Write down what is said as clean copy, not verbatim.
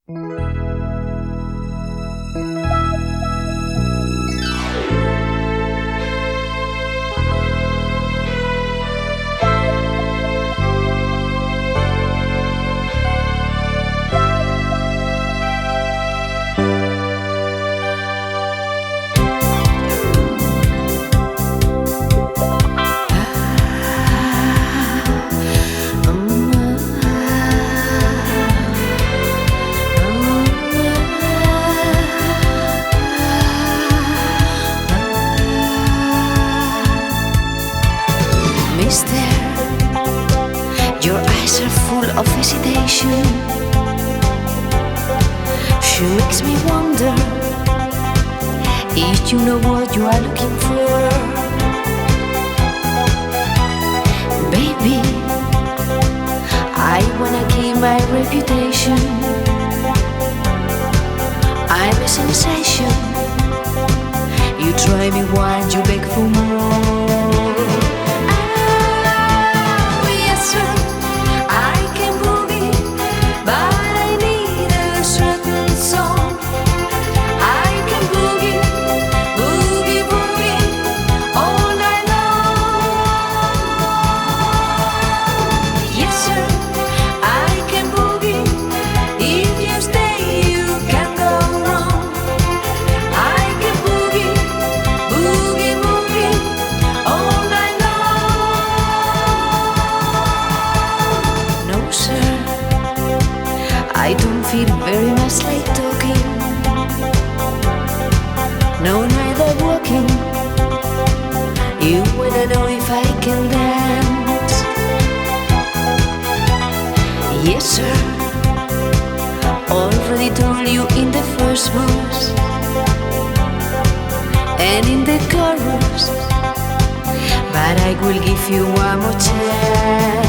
Mister, your eyes are full of hesitation. She makes me wonder if you know what you are looking for. Baby, I wanna keep my reputation. I'm a sensation. You try me once, you beg for more. I don't feel very much like talking. No, neither walking. You wanna know if I can dance? Yes, sir. Already told you in the first verse and in the chorus, but I will give you one more chance.